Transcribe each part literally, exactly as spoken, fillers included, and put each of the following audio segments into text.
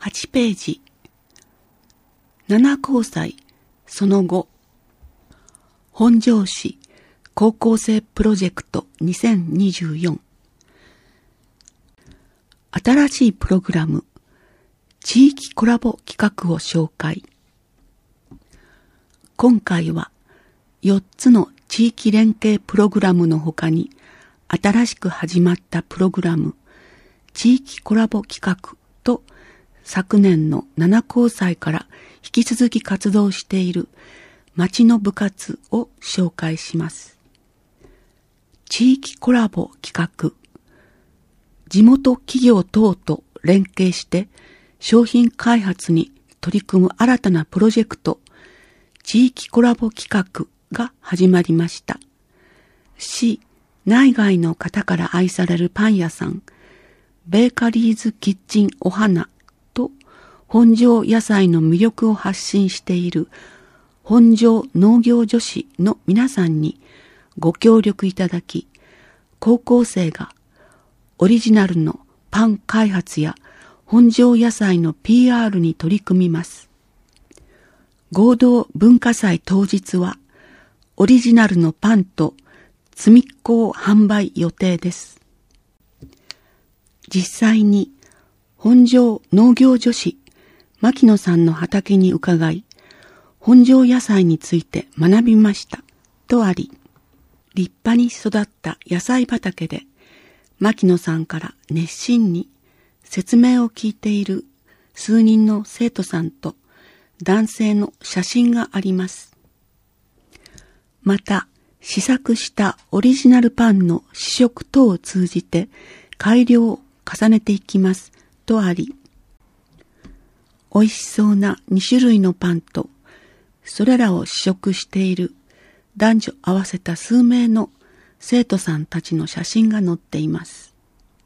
はちページ。なな交際その後。本庄市高校生プロジェクトにせんにじゅうよん。新しいプログラム、地域コラボ企画を紹介。今回はよっつの地域連携プログラムの他に新しく始まったプログラム、地域コラボ企画と昨年のなな交際から引き続き活動している町の部活を紹介します。地域コラボ企画。地元企業等と連携して商品開発に取り組む新たなプロジェクト、地域コラボ企画が始まりました。市内外の方から愛されるパン屋さん、ベーカリーズキッチンお花と本庄野菜の魅力を発信している本庄農業女子の皆さんにご協力いただき、高校生がオリジナルのパン開発や本庄野菜の ピーアール に取り組みます。合同文化祭当日はオリジナルのパンと積み子を販売予定です。実際に本庄農業女子牧野さんの畑に伺い、本庄野菜について学びましたとあり、立派に育った野菜畑で牧野さんから熱心に説明を聞いている数人の生徒さんと男性の写真があります。また試作したオリジナルパンの試食等を通じて改良を重ねていきますとあり、美味しそうなに種類のパンとそれらを試食している男女合わせた数名の生徒さんたちの写真が載っています。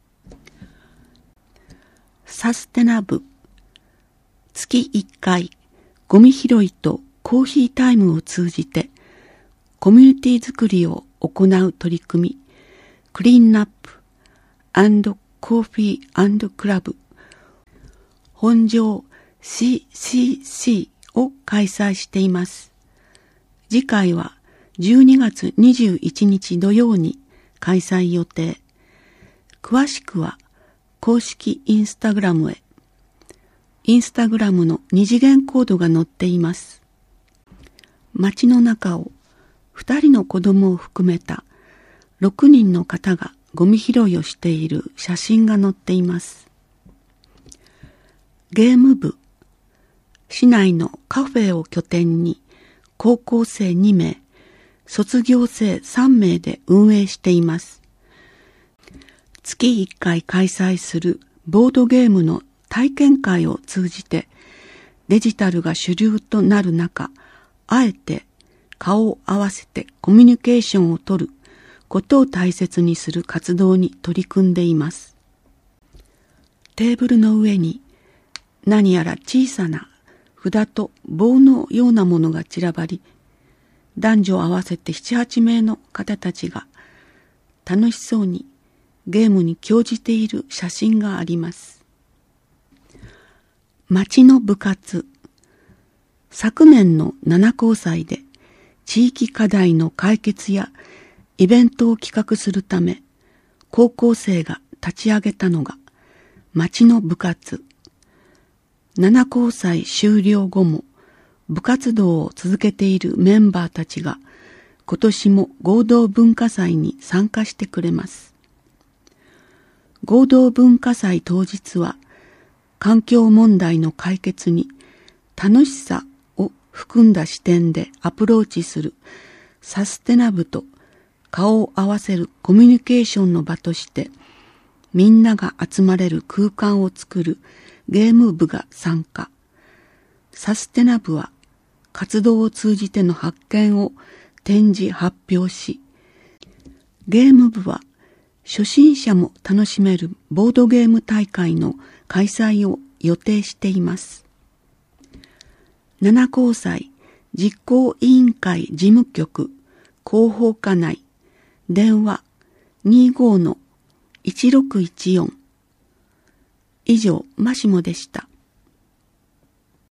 サステナ部、月いっかいゴミ拾いとコーヒータイムを通じてコミュニティ作りを行う取り組み、クリーンナップ&コーヒー&クラブ本庄 シーシーシー を開催しています。次回はじゅうにがつにじゅういちにち土曜に開催予定。詳しくは公式インスタグラムへ。インスタグラムの二次元コードが載っています。街の中を二人の子供を含めたろくにんの方がゴミ拾いをしている写真が載っています。ゲーム部、市内のカフェを拠点に高校生にめい、卒業生さんめいで運営しています。月いっかい開催するボードゲームの体験会を通じてデジタルが主流となる中、あえて顔を合わせてコミュニケーションをとることを大切にする活動に取り組んでいます。テーブルの上に何やら小さな札と棒のようなものが散らばり、男女合わせてななはちめいの方たちが楽しそうにゲームに興じている写真があります。町の部活。昨年のなな交際で地域課題の解決やイベントを企画するため高校生が立ち上げたのが町の部活。なな交際終了後も部活動を続けているメンバーたちが今年も合同文化祭に参加してくれます。合同文化祭当日は環境問題の解決に楽しさを含んだ視点でアプローチするサステナ部と顔を合わせるコミュニケーションの場としてみんなが集まれる空間を作るゲーム部が参加。サステナ部は活動を通じての発見を展示発表し、ゲーム部は初心者も楽しめるボードゲーム大会の開催を予定しています。なな交際実行委員会事務局広報課内電話 にじゅうごのいちろくいちよん。以上、マシモでした。